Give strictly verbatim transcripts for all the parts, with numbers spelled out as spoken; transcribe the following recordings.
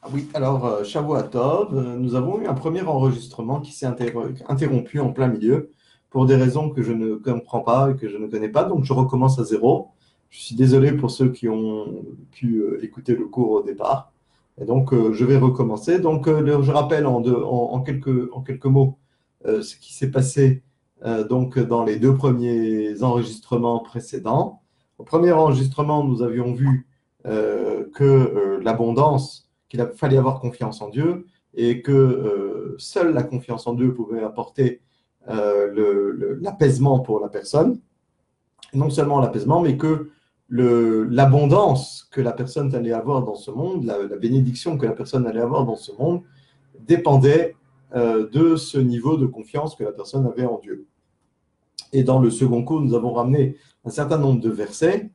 Oui, alors, euh, Shavua Tov, euh, nous avons eu un premier enregistrement qui s'est interro- interrompu en plein milieu pour des raisons que je ne comprends pas et que je ne connais pas, donc je recommence à zéro. Je suis désolé pour ceux qui ont pu euh, écouter le cours au départ. Et donc, euh, je vais recommencer. Donc, euh, le- je rappelle en, deux- en- en quelques, en quelques mots euh, ce qui s'est passé euh, donc, dans les deux premiers enregistrements précédents. Au premier enregistrement, nous avions vu euh, que euh, l'abondance qu'il fallait avoir confiance en Dieu et que euh, seule la confiance en Dieu pouvait apporter euh, le- le- l'apaisement pour la personne. Et non seulement l'apaisement, mais que le- l'abondance que la personne allait avoir dans ce monde, la, la bénédiction que la personne allait avoir dans ce monde, dépendait euh, de ce niveau de confiance que la personne avait en Dieu. Et dans le second cours, nous avons ramené un certain nombre de versets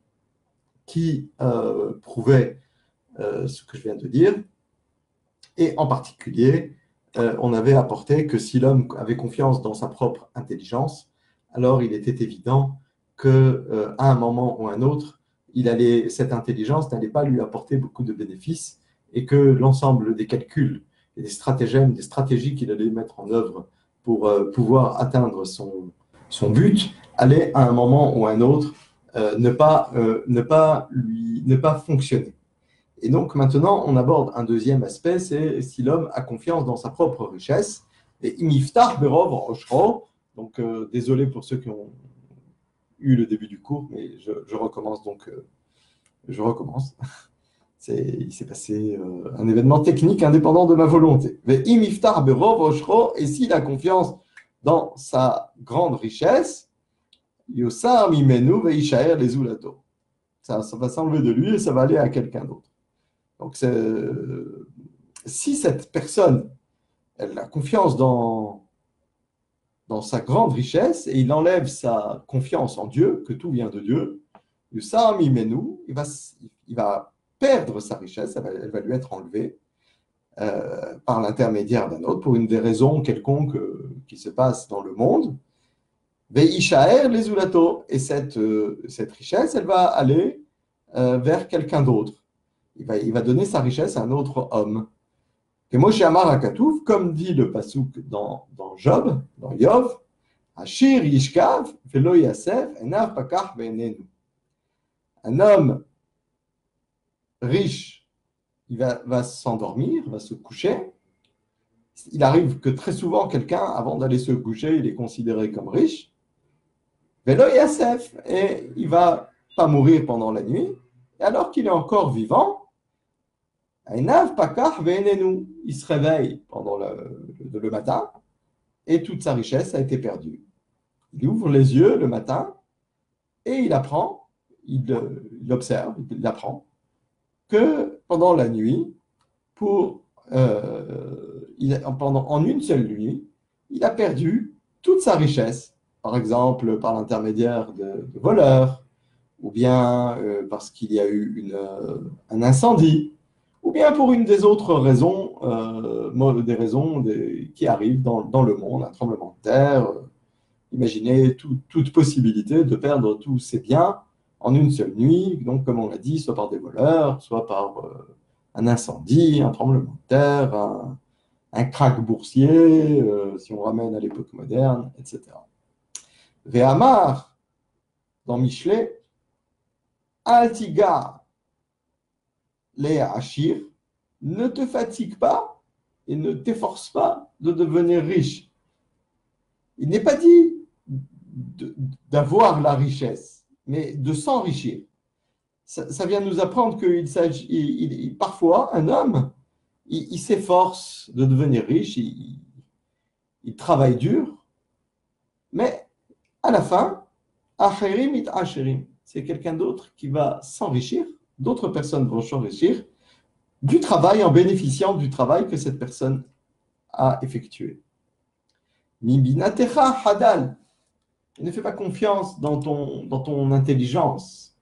qui euh, prouvaient euh, ce que je viens de dire. Et en particulier, euh, on avait apporté que si l'homme avait confiance dans sa propre intelligence, alors il était évident que, euh, à un moment ou à un autre, il allait, cette intelligence n'allait pas lui apporter beaucoup de bénéfices et que l'ensemble des calculs et des stratagèmes, des stratégies qu'il allait mettre en œuvre pour euh, pouvoir atteindre son, son but allait, à un moment ou à un autre, euh, ne, pas, euh, ne, pas lui, ne pas fonctionner. Et donc maintenant, on aborde un deuxième aspect, c'est si l'homme a confiance dans sa propre richesse. Et imiftar berov roshro. Donc euh, désolé pour ceux qui ont eu le début du cours, mais je, je recommence donc. euh, je recommence. C'est, il s'est passé euh, un événement technique indépendant de ma volonté. Mais imiftar berov roshro. Et s'il a confiance dans sa grande richesse, yosar mimenu veishaer les ulato. Ça, ça va s'enlever de lui et ça va aller à quelqu'un d'autre. Donc, c'est, si cette personne, elle a confiance dans, dans sa grande richesse et il enlève sa confiance en Dieu, que tout vient de Dieu, il va, il va perdre sa richesse, elle va, elle va lui être enlevée euh, par l'intermédiaire d'un autre pour une des raisons quelconques euh, qui se passe dans le monde. Veishaer les ulato. Et cette, euh, cette richesse, elle va aller euh, vers quelqu'un d'autre. Il va, il va donner sa richesse à un autre homme. Que Moshe Amar Akatouf, comme dit le pasouk dans, dans Job, dans Yov, Ashir Yishkav, Velo Yasef, Enav Pakach Ve'enenu. Un homme riche, il va, va s'endormir, va se coucher. Il arrive que très souvent, quelqu'un, avant d'aller se coucher, il est considéré comme riche. Velo Yasef, et il va pas mourir pendant la nuit. Et alors qu'il est encore vivant, Enav Pakach Ve'enenu. Il se réveille pendant le, le, le matin et toute sa richesse a été perdue. Il ouvre les yeux le matin et il apprend, il, il observe, il apprend que pendant la nuit, pour, euh, il, pendant, en une seule nuit, il a perdu toute sa richesse, par exemple par l'intermédiaire de, de voleurs, ou bien euh, parce qu'il y a eu une, euh, un incendie, ou bien pour une des autres raisons, euh, des raisons des, qui arrivent dans, dans, le monde, un tremblement de terre. Euh, imaginez tout, toute possibilité de perdre tous ses biens en une seule nuit, donc comme on l'a dit, soit par des voleurs, soit par euh, un incendie, un tremblement de terre, un, un krach boursier, euh, si on ramène à l'époque moderne, et cetera. Ve'amar, dans Michelet, Altiga les Achir, ne te fatigue pas et ne t'efforce pas de devenir riche. Il n'est pas dit d'avoir la richesse, mais de s'enrichir. Ça, ça, vient nous apprendre qu'il s'agit, il, il, parfois, un homme, il, il s'efforce de devenir riche, il, il, travaille dur, mais à la fin, acherim it acherim, c'est quelqu'un d'autre qui va s'enrichir, d'autres personnes vont s'enrichir du travail en bénéficiant du travail que cette personne a effectué. Mibinatecha hadal, ne fais pas confiance dans ton, dans ton intelligence.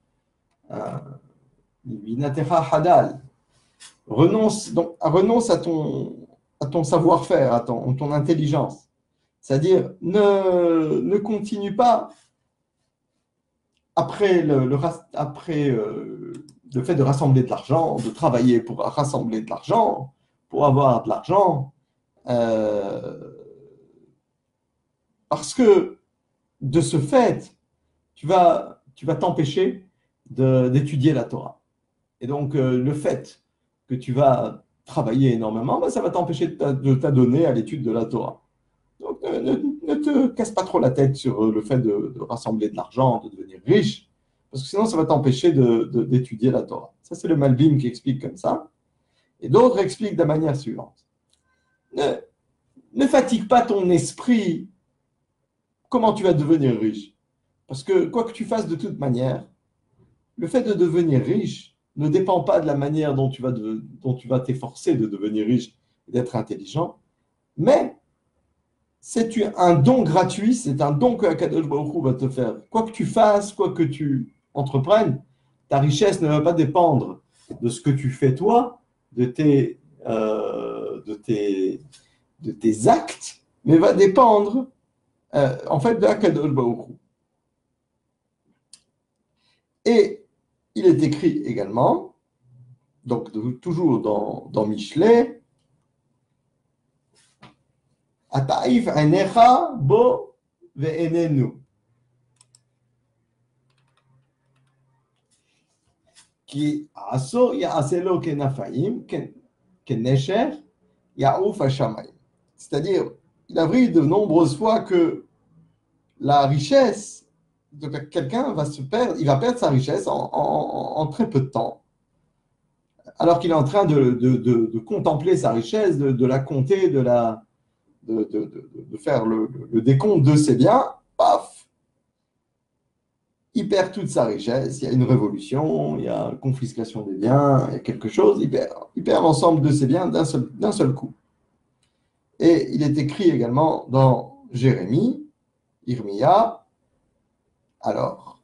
Mibinatecha hadal. Renonce, donc, renonce à ton, à ton savoir-faire, à ton, ton intelligence. C'est-à-dire, ne, ne continue pas après, le, le après euh, le fait de rassembler de l'argent, de travailler pour rassembler de l'argent, pour avoir de l'argent, euh, parce que de ce fait, tu vas tu vas t'empêcher de- d'étudier la Torah. Et donc, euh, le fait que tu vas travailler énormément, ben, ça va t'empêcher de t'a- de t'adonner à l'étude de la Torah. Donc, ne, ne- ne te casse pas trop la tête sur le fait de, de rassembler de l'argent, de devenir riche, parce que sinon, ça va t'empêcher de- de- d'étudier la Torah. Ça, c'est le Malbim qui explique comme ça. Et d'autres expliquent de la manière suivante. Ne, ne fatigue pas ton esprit comment tu vas devenir riche. Parce que quoi que tu fasses de toute manière, le fait de devenir riche ne dépend pas de la manière dont tu vas, de, dont tu vas t'efforcer de devenir riche et d'être intelligent, mais c'est un don gratuit, c'est un don que Akadosh Baruch Hu va te faire. Quoi que tu fasses, quoi que tu entreprennes, ta richesse ne va pas dépendre de ce que tu fais toi, de tes, euh, de tes, de tes actes, mais va dépendre euh, en fait de Akadosh Baruch Hu. Et il est écrit également, donc de, toujours dans, dans Michelet, Ataif Einecha Bo Ve'enenu. Qui aso ya'aselo kenafaim kenesher ya'ouf hashamayim. C'est-à-dire, il arrive de nombreuses fois que la richesse de quelqu'un va se perdre, il va perdre sa richesse en, en, en très peu de temps, alors qu'il est en train de, de, de, de contempler sa richesse, de, de la compter, de, la, de, de, de faire le, le décompte de ses biens, paf, il perd toute sa richesse, il y a une révolution, il y a une confiscation des biens, il y a quelque chose, il perd, il perd l'ensemble de ses biens d'un seul, d'un seul coup. Et il est écrit également dans Jérémie, Irmia, alors,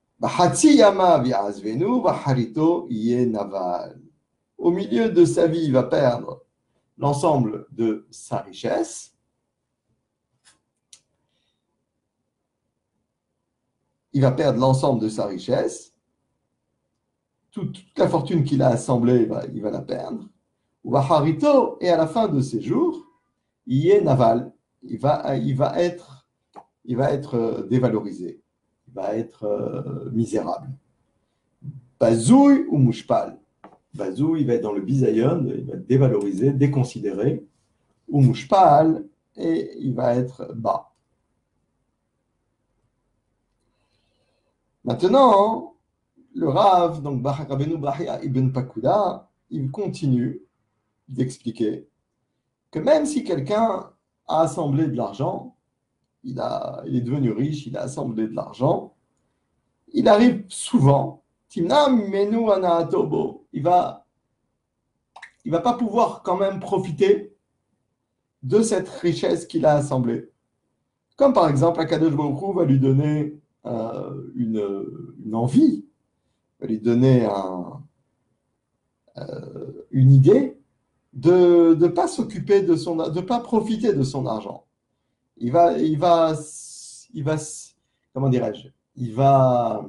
au milieu de sa vie, il va perdre l'ensemble de sa richesse. Il va perdre l'ensemble de sa richesse. Toute, toute la fortune qu'il a assemblée, il va, il va la perdre. Et à la fin de ses jours, il est naval. Il va, il va être, il va être dévalorisé. Il va être euh, misérable. Bazouille ou mouchpal. Bazouille, il va être dans le bisayon, il va être dévalorisé, déconsidéré. Ou mouchpal, et il va être bas. Maintenant, le Rav, donc Rabbeinu Bahia ibn Pakuda, il continue d'expliquer que même si quelqu'un a assemblé de l'argent, il, a, il est devenu riche, il a assemblé de l'argent, il arrive souvent, Timnam menu anaatobo, il va, il va pas pouvoir quand même profiter de cette richesse qu'il a assemblée. Comme par exemple, Akadosh Baruch Hu va lui donner euh, une, une envie, va lui donner un, euh, une idée de ne pas s'occuper de son, de pas profiter de son argent. Il va, il va, il va, comment dirais-je, il va,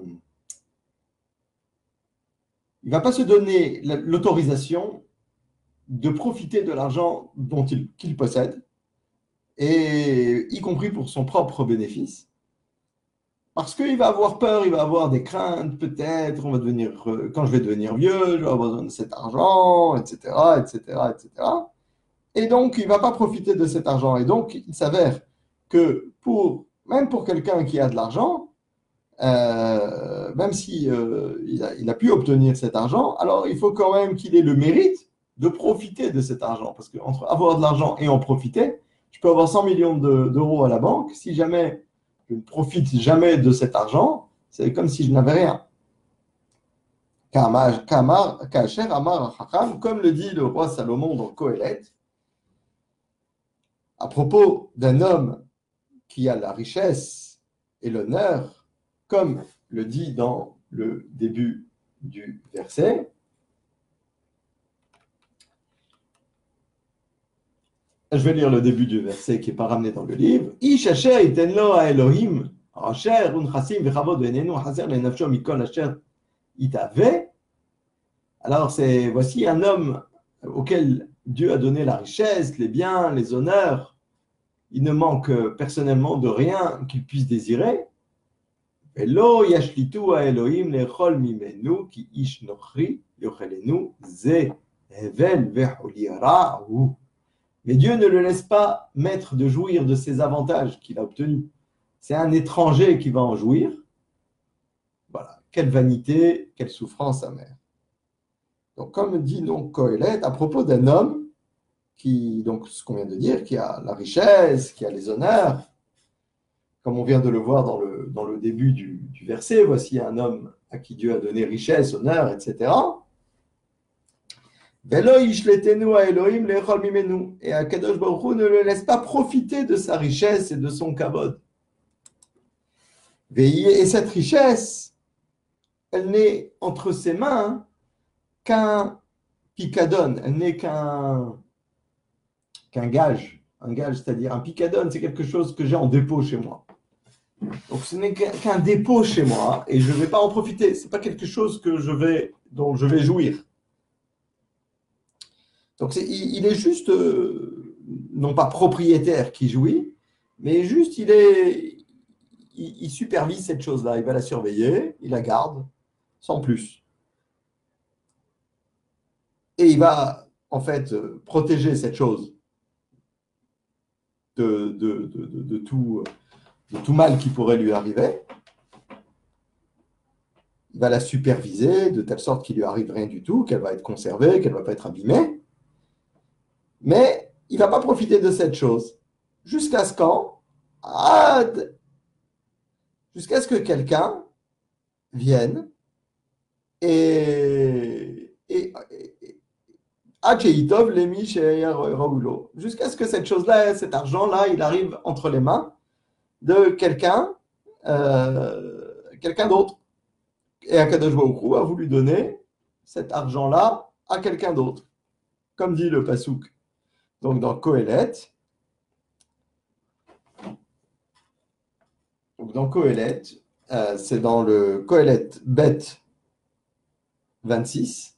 il va pas se donner l'autorisation de profiter de l'argent dont il, qu'il possède, et y compris pour son propre bénéfice. Parce qu'il va avoir peur, il va avoir des craintes, peut-être, on va devenir, quand je vais devenir vieux, je vais avoir besoin de cet argent, et cetera, et cetera, et cetera. Et donc, il ne va pas profiter de cet argent. Et donc, il s'avère que pour, même pour quelqu'un qui a de l'argent, euh, même si euh, il, a, il a pu obtenir cet argent, alors il faut quand même qu'il ait le mérite de profiter de cet argent. Parce qu'entre avoir de l'argent et en profiter, je peux avoir cent millions de, d'euros à la banque. Si jamais je ne profite jamais de cet argent, c'est comme si je n'avais rien. Kamar, kamar, kacher, amar, hacham, comme le dit le roi Salomon dans Kohelet, à propos d'un homme qui a la richesse et l'honneur, comme le dit dans le début du verset. Je vais lire le début du verset qui n'est pas ramené dans le livre. Ish asher itenlo ha Elohim, asher unchasim v'chavod v'enenu hazer lenafsho mikol asher itave, Alors, c'est, voici un homme auquel Dieu a donné la richesse, les biens, les honneurs. Il ne manque personnellement de rien qu'il puisse désirer. Velo yashlitu à Elohim lechol mimenu ki ish nochri yochelenu ze hevel veholi ra'u. Mais Dieu ne le laisse pas maître de jouir de ces avantages qu'il a obtenus. C'est un étranger qui va en jouir. Voilà, quelle vanité, quelle souffrance amère. Donc, comme dit donc Kohelet, à propos d'un homme qui, donc ce qu'on vient de dire, qui a la richesse, qui a les honneurs, comme on vient de le voir dans le, dans le début du, du verset, voici un homme à qui Dieu a donné richesse, honneur, et cetera. Et Akadosh Baruch Hu ne le laisse pas profiter de sa richesse et de son kavod. Et cette richesse, elle n'est entre ses mains qu'un picadon, elle n'est qu'un qu'un gage. Un gage, c'est-à-dire un picadon, c'est quelque chose que j'ai en dépôt chez moi. Donc ce n'est qu'un dépôt chez moi et je ne vais pas en profiter. Ce n'est pas quelque chose que je vais, dont je vais jouir. Donc c'est, il, il est juste, euh, non pas propriétaire qui jouit, mais juste il, est, il, il supervise cette chose-là. Il va la surveiller, il la garde, sans plus. Et il va en fait protéger cette chose de, de, de, de, de tout, de tout mal qui pourrait lui arriver. Il va la superviser de telle sorte qu'il lui arrive rien du tout, qu'elle va être conservée, qu'elle ne va pas être abîmée. Mais il ne va pas profiter de cette chose. Jusqu'à ce quand Ad, jusqu'à ce que quelqu'un vienne et, et, et jusqu'à ce que cette chose-là, cet argent-là, il arrive entre les mains de quelqu'un, euh, quelqu'un d'autre. Et Akadosh Baruch Hu a voulu donner cet argent-là à quelqu'un d'autre, comme dit le Passouk. Donc dans Kohelet, donc dans Kohelet, euh, c'est dans le Kohelet Bet vingt-six.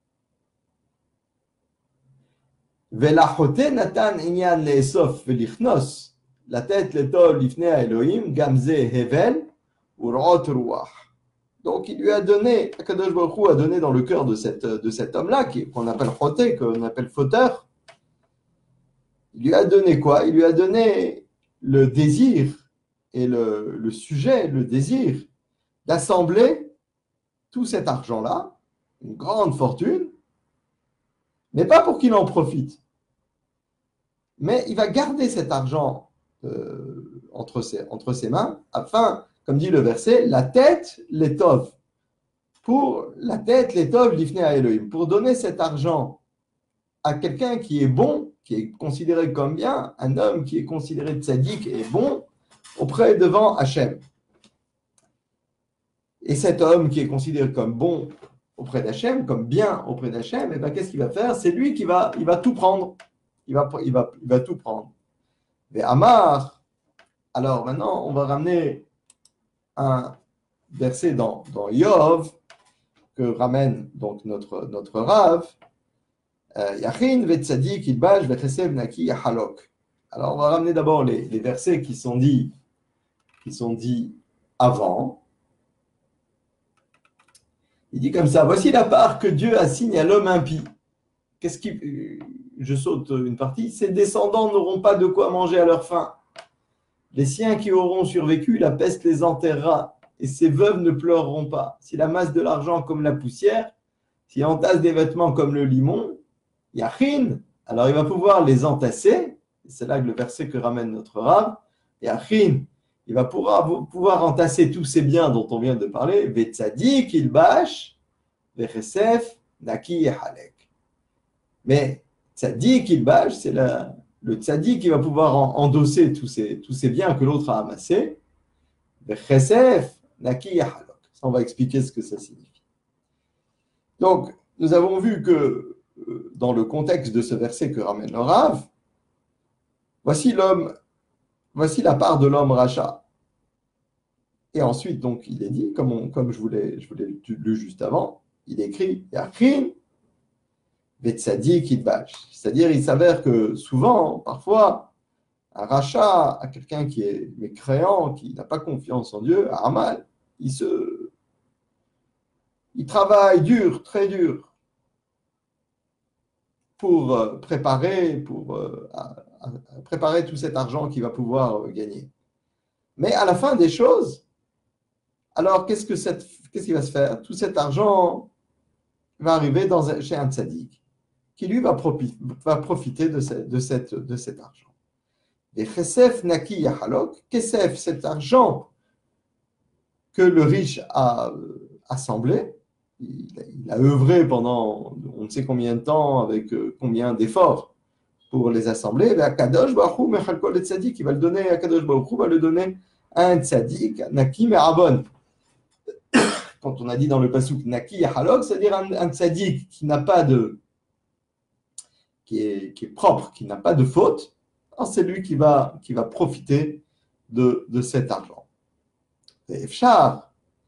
Velachote natan inyan leesof velichnos la tête l'étole lifnei Elohim gamze hevel urot ruach. Donc il lui a donné, Akadosh Baruch Hu a donné dans le cœur de, cette, de cet homme-là, qu'on appelle choté, qu'on appelle fauteur, il lui a donné quoi? Il lui a donné le désir et le, le sujet, le désir d'assembler tout cet argent-là, une grande fortune, mais pas pour qu'il en profite. Mais il va garder cet argent euh, entre, ses, entre ses mains, afin, comme dit le verset, la tête l'étoffe. Pour la tête l'étoffe l'ifnei à Elohim. Pour donner cet argent à quelqu'un qui est bon, qui est considéré comme bien, un homme qui est considéré tzaddik et bon, auprès devant Hachem. Et cet homme qui est considéré comme bon auprès d'Hachem, comme bien auprès d'Hachem, et ben qu'est-ce qu'il va faire? C'est lui qui va, il va tout prendre. Il va, il va, il va tout prendre. Mais Amar, alors maintenant, on va ramener un verset dans, dans Yov, que ramène donc notre, notre Rav. Yachin vetzadik ilbash vechesev naki yahalok. Alors, on va ramener d'abord les, les versets qui sont dits, qui sont dits avant. Il dit comme ça, voici la part que Dieu assigne à l'homme impie. Qu'est-ce qui, je saute une partie, ses descendants n'auront pas de quoi manger à leur faim. Les siens qui auront survécu, la peste les enterrera, et ses veuves ne pleureront pas. S'il amasse de l'argent comme la poussière, s'il entasse des vêtements comme le limon, Yachin, alors il va pouvoir les entasser, c'est là que le verset que ramène notre Rav, Yachin, il va pouvoir, pouvoir entasser tous ces biens dont on vient de parler, Vetzadik, Ilbash, Vechesef, Naki, Yehalek. Mais Tzadik, Ilbash, c'est la, le Tzadik qui va pouvoir en, endosser tous ces, tous ces biens que l'autre a amassés, Vechesef, Naki, Yehalok. Ça, on va expliquer ce que ça signifie. Donc, nous avons vu que dans le contexte de ce verset que ramène le Rav, voici l'homme, voici la part de l'homme rachat. Et ensuite, donc, il est dit, comme, on, comme je, voulais, je voulais lu juste avant, il écrit Yachin Vetzadik Idbash. C'est-à-dire, il s'avère que souvent, parfois, un rachat à quelqu'un qui est mécréant, qui n'a pas confiance en Dieu, à Amal, il se. Il travaille dur, très dur, pour préparer, pour euh, à, à préparer tout cet argent qu'il va pouvoir euh, gagner. Mais à la fin des choses, alors qu'est-ce, que cette, qu'est-ce qui va se faire? Tout cet argent va arriver dans un, chez un tzaddik, qui lui va, propi, va profiter de, ce, de, cette, de cet argent. Et Chesef Naki Yahalok, Kesef, cet argent que le riche a euh, assemblé, il, il a œuvré pendant on ne sait combien de temps, avec euh, combien d'efforts pour les assembler, et Akadosh Baruch Hu Mechalkol et Tzadik, il va le donner, Akadosh Baruch Hu va le donner à un Tzadik, Naki Merabon. Quand on a dit dans le pasuk Naki Yahalok, c'est-à-dire un, un Tzadik qui n'a pas de, qui est, qui est propre, qui n'a pas de faute, c'est lui qui va, qui va profiter de, de cet argent. Et Efshar,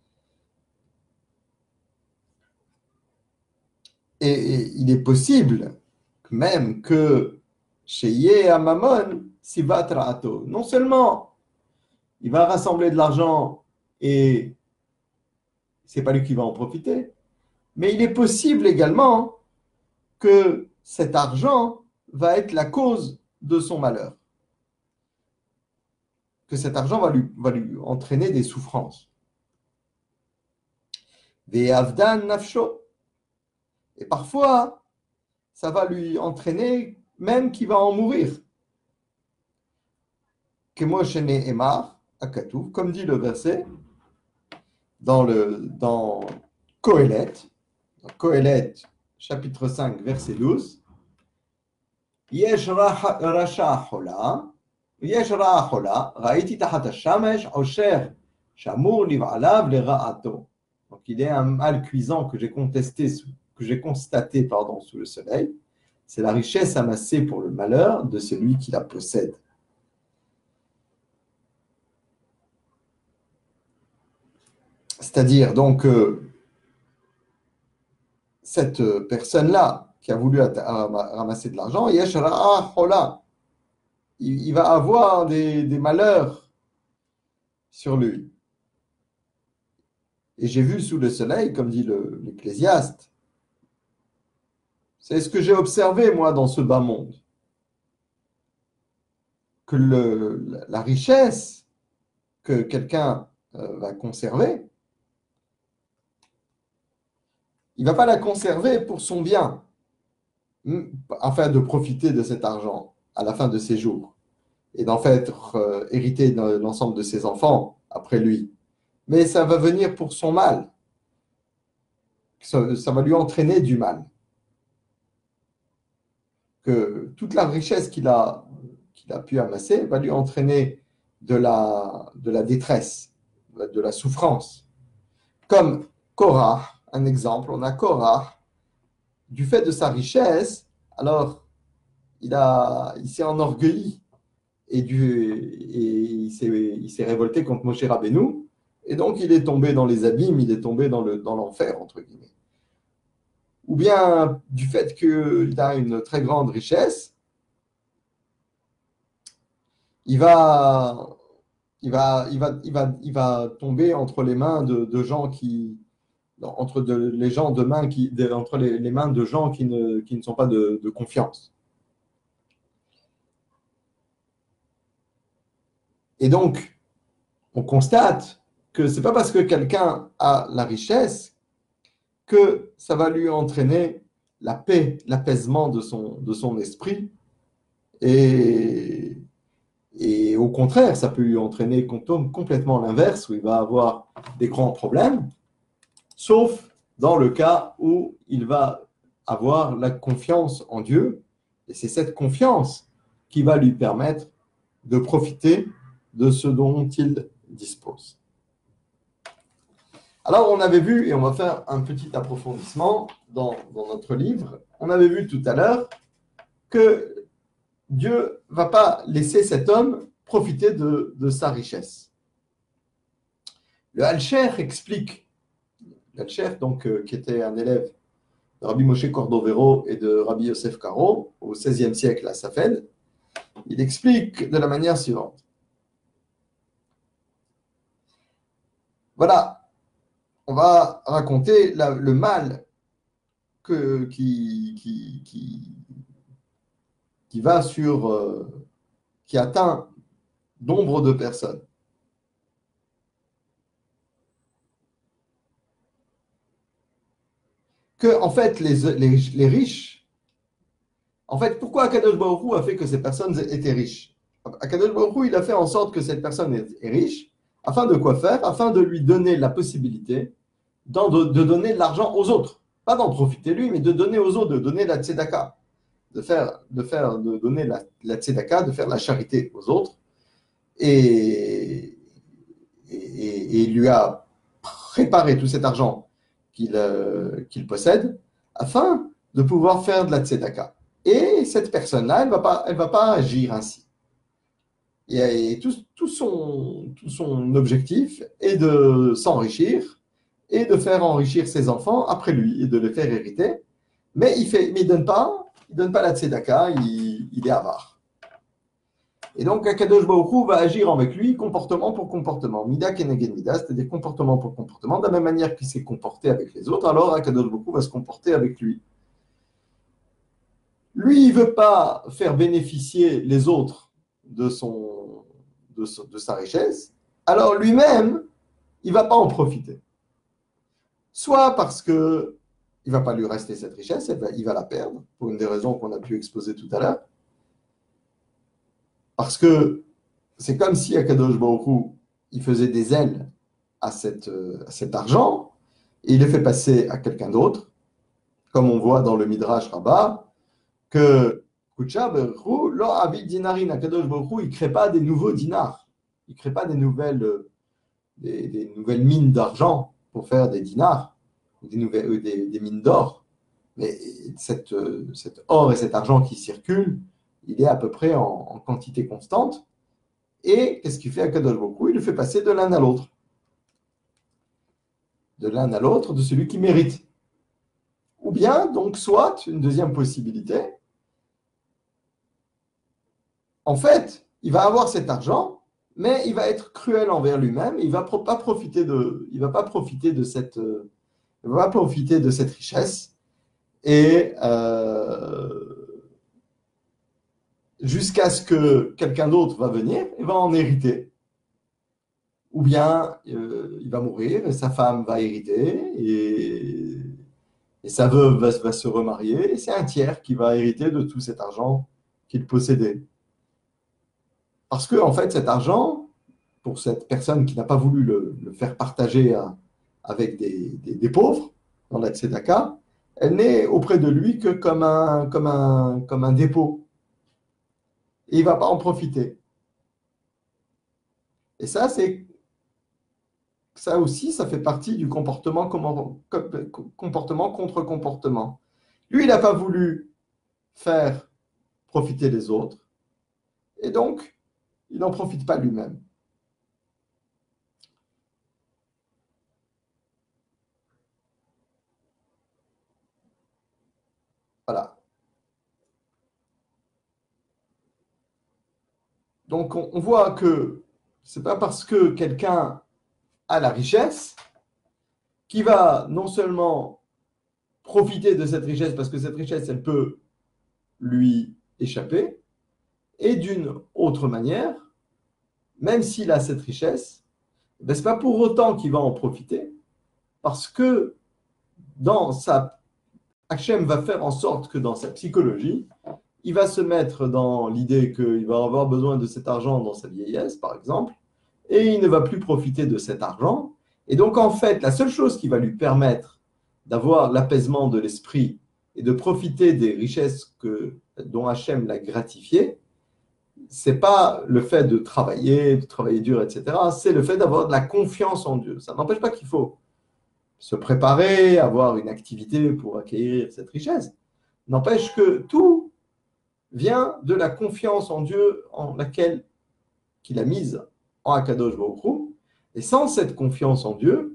Et, et il est possible même que chez Yé Mamon, Sivat Ra'ato, non seulement il va rassembler de l'argent et c'est pas lui qui va en profiter, mais il est possible également que cet argent va être la cause de son malheur. Que cet argent va lui, va lui entraîner des souffrances. Ve'avdan nafsho. Et parfois, ça va lui entraîner même qu'il va en mourir. Kemoshene Emar, Akatouv, comme dit le verset dans, le, dans Kohelet, dans Kohelet, chapitre cinq, verset douze. Yesh racha chola, yesh ra'a chola, ra'iti tachat hashamesh, osher, shamur liv'alav lera'ato. Donc il est un mal cuisant que j'ai contesté sous que j'ai constaté pardon, sous le soleil, c'est la richesse amassée pour le malheur de celui qui la possède. C'est-à-dire, donc, euh, cette personne-là qui a voulu ramasser de l'argent, il, il va avoir des, des malheurs sur lui. Et j'ai vu sous le soleil, comme dit le, l'Ecclésiaste, c'est ce que j'ai observé, moi, dans ce bas monde. Que le, la richesse que quelqu'un euh, va conserver, il ne va pas la conserver pour son bien, afin de profiter de cet argent à la fin de ses jours, et d'en fait euh, hériter de l'ensemble de ses enfants après lui. Mais ça va venir pour son mal. Ça, ça va lui entraîner du mal. Que toute la richesse qu'il a, qu'il a pu amasser va lui entraîner de la, de la détresse, de la souffrance. Comme Korah, un exemple, on a Korah, du fait de sa richesse, alors il, a, il s'est enorgueilli et, du, et il, s'est, il s'est révolté contre Moshe Rabbeinu, et donc il est tombé dans les abîmes, il est tombé dans, le, dans l'enfer, entre guillemets. Ou bien du fait qu'il a une très grande richesse, il va, il va, il va, il va, il va tomber entre les mains de, de gens qui, entre de, les gens de mains qui, de, entre les, les mains de gens qui ne, qui ne sont pas de, de confiance. Et donc, on constate que c'est pas parce que quelqu'un a la richesse que ça va lui entraîner la paix, l'apaisement de son, de son esprit. Et, et au contraire, ça peut lui entraîner complètement l'inverse, où il va avoir des grands problèmes, sauf dans le cas où il va avoir la confiance en Dieu. Et c'est cette confiance qui va lui permettre de profiter de ce dont il dispose. Alors, on avait vu, et on va faire un petit approfondissement dans, dans notre livre, on avait vu tout à l'heure que Dieu ne va pas laisser cet homme profiter de, de sa richesse. Le Alcher explique, Galcher, donc, euh, qui était un élève de Rabbi Moshe Cordovero et de Rabbi Yosef Karo au seizième siècle à Safed, il explique de la manière suivante. Voilà, on va raconter la, le mal que, qui, qui, qui, qui va sur, euh, qui atteint nombre de personnes. Que, en fait, les, les, les riches, en fait, pourquoi Akadosh Baruch Hu a fait que ces personnes étaient riches? Akadosh Baruch Hu, il a fait en sorte que cette personne est, est riche, afin de quoi faire? Afin de lui donner la possibilité de, de donner de l'argent aux autres. Pas d'en profiter lui, mais de donner aux autres, de donner la tzedaka, de faire, de faire, de donner la, la tzedaka, de faire la charité aux autres. Et, et, et il lui a préparé tout cet argent qu'il euh, qu'il possède afin de pouvoir faire de la tzedaka. Et cette personne-là, elle ne va pas, elle va pas agir ainsi. Et, et tout, tout, son, tout son objectif est de s'enrichir et de faire enrichir ses enfants après lui et de les faire hériter. Mais il ne mais il donne pas, il donne pas la tzedaka, il, il est avare. Et donc, Akadosh Baruch Hu va agir avec lui comportement pour comportement. Mida keneged mida, c'est-à-dire comportement pour comportement. De la même manière qu'il s'est comporté avec les autres, alors Akadosh Baruch Hu va se comporter avec lui. Lui, il ne veut pas faire bénéficier les autres de, son, de, son, de sa richesse. Alors lui-même, il ne va pas en profiter. Soit parce qu'il ne va pas lui rester cette richesse, il va la perdre, pour une des raisons qu'on a pu exposer tout à l'heure. Parce que c'est comme si Akadosh Baruch Hu, il faisait des ailes à, cette, à cet argent et il le fait passer à quelqu'un d'autre, comme on voit dans le Midrash Rabbah, que Kucha Baruch Hu, lo abid dinarin, Akadosh Baruch Hu, il ne crée pas des nouveaux dinars, il ne crée pas des nouvelles, des, des nouvelles mines d'argent pour faire des dinars, des, nouvelles, des, des mines d'or. Mais cette, cet or et cet argent qui circulent, il est à peu près en, en quantité constante. Et qu'est-ce qu'il fait Akadosh Baruch Hu? Il le fait passer de l'un à l'autre. De l'un à l'autre, de celui qui mérite. Ou bien, donc, soit, une deuxième possibilité, en fait, il va avoir cet argent, mais il va être cruel envers lui-même, il ne va pas profiter de, il va pas profiter de cette, il va pas profiter de cette richesse, et euh, jusqu'à ce que quelqu'un d'autre va venir et va en hériter. Ou bien euh, il va mourir et sa femme va hériter et, et sa veuve va, va se remarier et c'est un tiers qui va hériter de tout cet argent qu'il possédait. Parce que en fait cet argent, pour cette personne qui n'a pas voulu le, le faire partager à, avec des, des, des pauvres dans la tzedaka, elle n'est auprès de lui que comme un, comme un, comme un dépôt. Et il ne va pas en profiter. Et ça, c'est ça aussi, ça fait partie du comportement, comment, comportement contre comportement. Lui, il n'a pas voulu faire profiter les autres, et donc, il n'en profite pas lui-même. Voilà. Donc, on, on voit que ce n'est pas parce que quelqu'un a la richesse qui va non seulement profiter de cette richesse, parce que cette richesse, elle peut lui échapper, et d'une autre manière, même s'il a cette richesse, ben, ce n'est pas pour autant qu'il va en profiter, parce que dans sa... Hachem va faire en sorte que dans sa psychologie, il va se mettre dans l'idée qu'il va avoir besoin de cet argent dans sa vieillesse, par exemple, et il ne va plus profiter de cet argent. Et donc, en fait, la seule chose qui va lui permettre d'avoir l'apaisement de l'esprit et de profiter des richesses que, dont Hachem l'a gratifié, ce n'est pas le fait de travailler, de travailler dur, et cetera. C'est le fait d'avoir de la confiance en Dieu. Ça n'empêche pas qu'il faut se préparer, avoir une activité pour acquérir cette richesse. N'empêche que tout vient de la confiance en Dieu en laquelle qu'il a mise en Akadosh Baruch Hu. Et sans cette confiance en Dieu,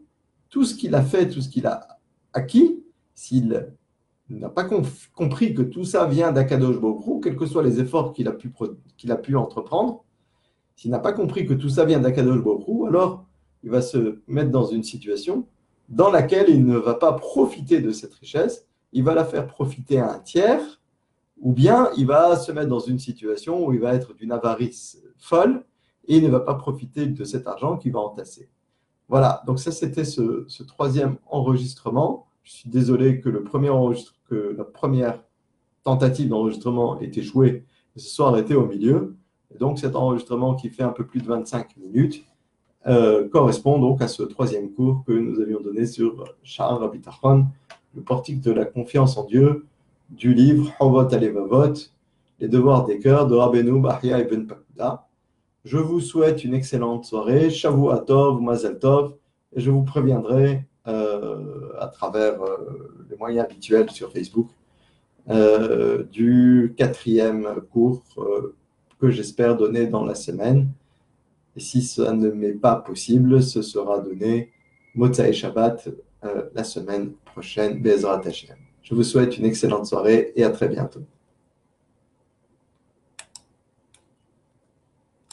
tout ce qu'il a fait, tout ce qu'il a acquis, s'il n'a pas compris que tout ça vient d'Akadosh Baruch Hu, quels que soient les efforts qu'il a, pu, qu'il a pu entreprendre, s'il n'a pas compris que tout ça vient d'Akadosh Baruch Hu, alors il va se mettre dans une situation dans laquelle il ne va pas profiter de cette richesse, il va la faire profiter à un tiers, ou bien il va se mettre dans une situation où il va être d'une avarice folle et il ne va pas profiter de cet argent qu'il va entasser. Voilà, donc ça c'était ce, ce troisième enregistrement. Je suis désolé que, le premier enregistre, que la première tentative d'enregistrement ait échoué et se soit arrêtée au milieu. Et donc cet enregistrement qui fait un peu plus de vingt-cinq minutes euh, correspond donc à ce troisième cours que nous avions donné sur Sha'ar HaBitachon, le portique de la confiance en Dieu, du livre Chovot HaLevavot, les devoirs des cœurs de Rabbeinu Bahya Ibn Pakuda. Je vous souhaite une excellente soirée, Shavua Tov, Mazel Tov, et je vous préviendrai euh, à travers euh, les moyens habituels sur Facebook euh, du quatrième cours euh, que j'espère donner dans la semaine. Et si ça ne m'est pas possible, ce sera donné Motzai Shabbat euh, la semaine prochaine, Be'ezrat Hashem. Je vous souhaite une excellente soirée et à très bientôt.